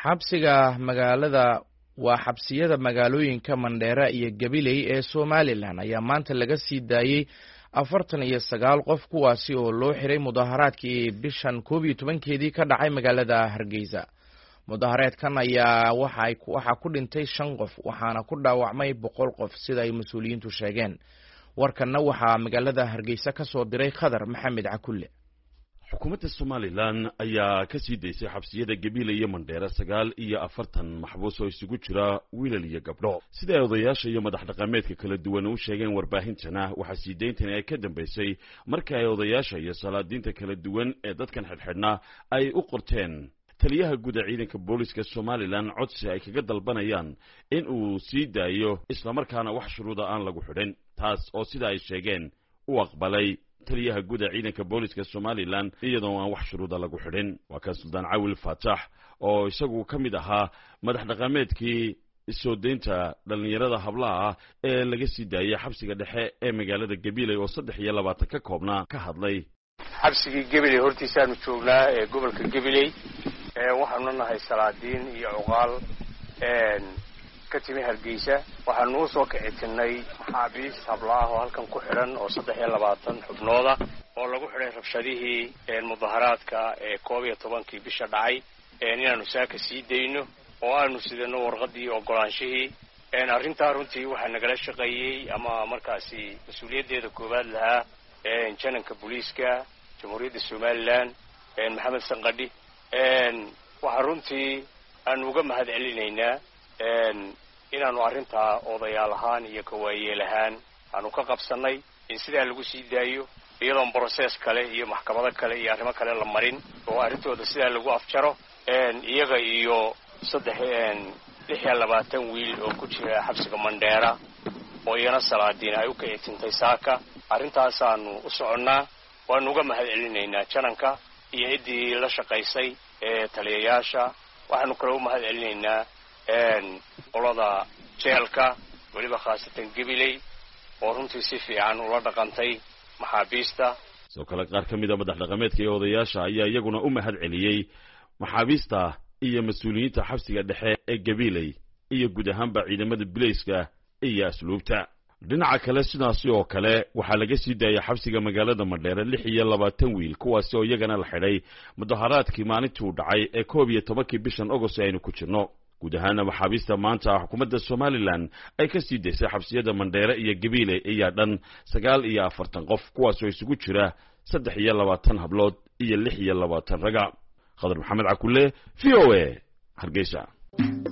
xabsiga magaalada waa xabsiyada magaalooyinka Mandheera iyo Gabiley ee Somaliland ayaa maanta laga sii daayay 49 qof kuwaasi oo loo xiray mudaharaadkii bishan 12keedii ka dhacay magaalada Hargeysa. Mudaharaadkan ayaa waxa ku dhintay 5 qof waxaana ku dhaawacmay 100 qof sida ay mas'uuliyiintu sheegeen. warkanna waxaa magaalada Hargeysa ka soo diray Khadar Maxamed Cakulle. xukuumadda Somaliland ayaa ka sii daysay xabsiyada Gabiley iyo Mandheera 49 maxbuus oo isugu jira wiilal iyo gabdho. sida ay odayaasha iyo madax dhaqameedka kala duwan u sheegeen warbaahintana waxaa sii deyntan ay ka dambeysay markii ay odayaasha iyo salaadiinta kala duwan ee dadkan xidhxidhna ay u qorteen taliyaha guud ee ciidanka booliska Somaliland codsi ay kaga dalbanayaan in uu sii daayo isla markaana wax shuruuda aan lagu xidhin, taas oo sida ay sheegeen u aqbalay taliyaha guud ee ciidanka booliska Somaliland iyadoo aan wax shuruuda lagu xidhin. waa kan Suldaan Cawil Faatax oo isagu ka mid ahaa madax dhaqameedkii soo deynta dhalinyarada hablaha ah ee laga sii daayay xabsiga dhexe ee magaalada Gabiley oo 23 ka koobnaa ka hadlay. xabsigii Gabiley hortiisaanu joognaa ee gobolka Gabiley waxaanu nahay salaadiin iyo cuqaal ka timi Hargeysa. waxaanu soo kicitinay maxaabiis hablaha oo halkan ku xiran oo 23 xubnooda oo lagu xiray rabshadihii mudaharaadka ee 12kii bisha dhacay inaanu saaka sii deyno oo aanu sidano warqadii ogolaanshihii. arrintaa runtii waxaa nagala shaqeeyay ama markaasi mas'uuliyadeeda koobaad lahaa jananka booliiska jamhuuriyadda Somaliland Maxamed Sanqadhi. waxaa runtii aanu uga mahad celinaynaa inaanu arrintaa odayaal ahaan iyo kawaayeel ahaan aanu ka qabsanay in sidaa lagu sii daayo iyadoon process kale iyo maxkamado kale iyo arrimo kale la marin oo arrintooda sidaa lagu afjaro. iyaga iyo 26 wiil oo ku jira xabsiga Mandheera oo iyana salaadiin ay u kicitintay saaka. arrintaasaanu u soconnaa. waanu uga mahad celinaynaa jananka iyo ciddii la shaqaysay taliyayaasha. waxaanu kale u mahad celinaynaa qolada jeelka waliba khaasatan Gabiley oo runtii si fiican ula dhaqantay maxaabiista. soo kale qaar ka mid ah madax dhaqameedka iyo odayaasha ayaa iyaguna u mahad celiyay maxaabiista iyo mas'uuliyiinta xabsiga dhexe ee Gabiley iyo guud ahaanba ciidamada booliiska iyo asluubta. dhinaca kale sidaasi oo kale waxaa laga sii daayay xabsiga magaalada Mandheera 26 wiil kuwaasi oo iyagana la xidhay mudaharaadkii maalintii u dhacay ee 12kii bishan August aynu ku jirno. guud ahaana maxaabiista maanta xukuumadda Somaliland ay ka sii daysay xabsiyada Mandheera iyo Gabiley ayaa dhan 49 qof kuwaas oo isugu jira 23 hablood iyo 26 raga. Khadar Maxamed Cakulle, VOA, Hargeysa.